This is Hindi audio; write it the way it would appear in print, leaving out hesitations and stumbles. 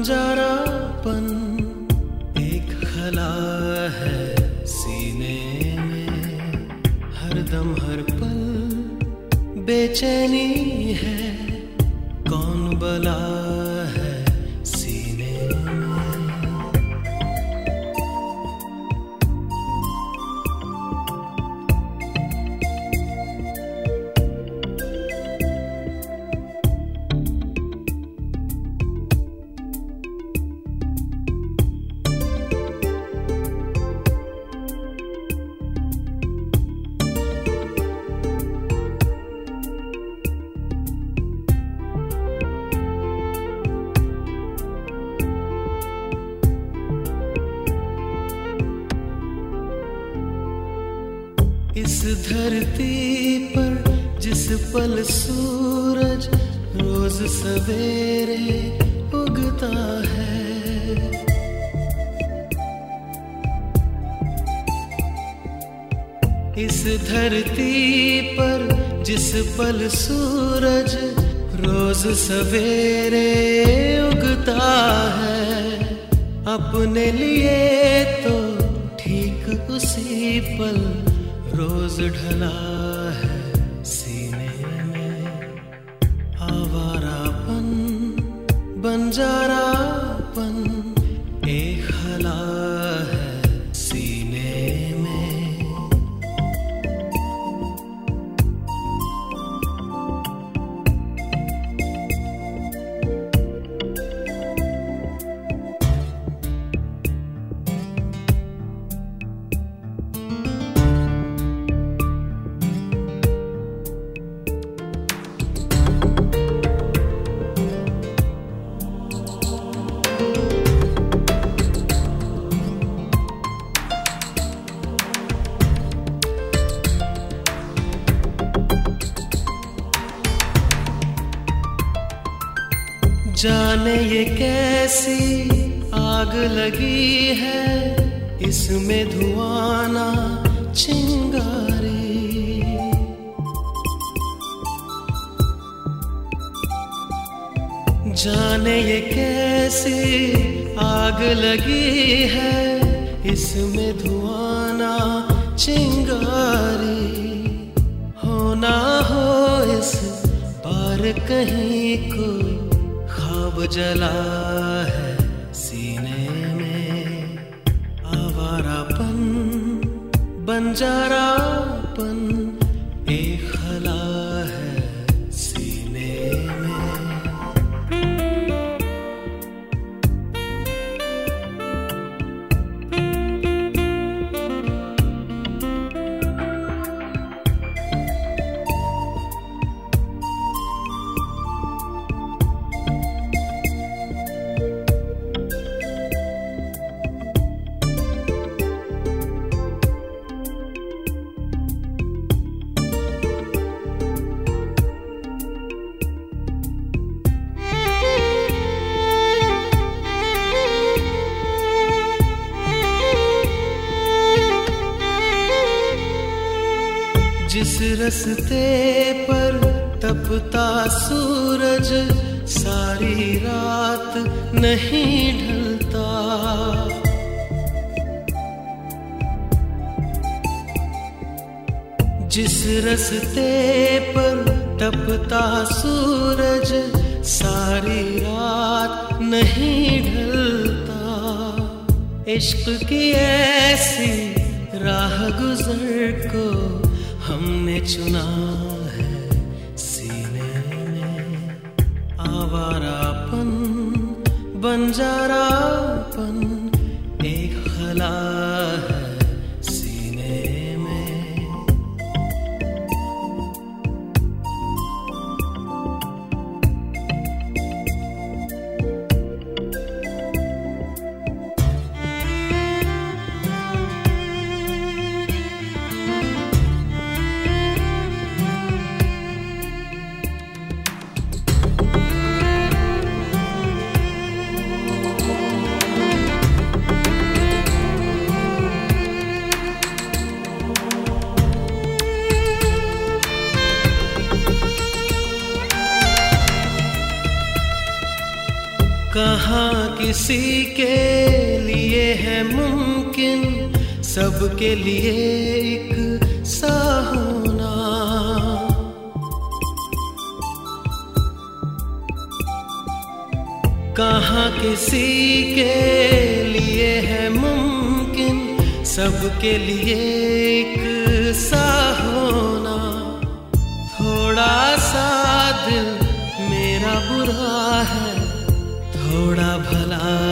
बंजारापन एक खला है सीने में, हरदम हर पल बेचैनी है, कौन बला है सीने में। इस धरती पर जिस पल सूरज रोज सवेरे उगता है, इस धरती पर जिस पल सूरज रोज सवेरे उगता है, अपने लिए तो ठीक उसी पल रोज ढला है सीने में। आवारापन बंजारापन एक खला है सीने में। जाने ये कैसी आग लगी है, इसमें धुआं ना चिंगारी। जाने ये कैसी आग लगी है, इसमें धुआं ना चिंगारी। हो ना हो इस पार कहीं को ख्वाब जला है सीने में। आवारापन बंजारापन एक खला है सीने में। जिस रस्ते पर तपता सूरज सारी रात नहीं ढलता, जिस रस्ते पर तपता सूरज सारी रात नहीं ढलता, इश्क की ऐसी राह गुजर को हमने चुना है सीने में। आवारापन बंजारापन एक खला है सीने में। कहाँ किसी के लिए है मुमकिन सबके लिए एक सा होना। कहाँ किसी के लिए है मुमकिन सबके लिए एक सा होना। थोड़ा सा दिल मेरा बुरा है, थोड़ा भला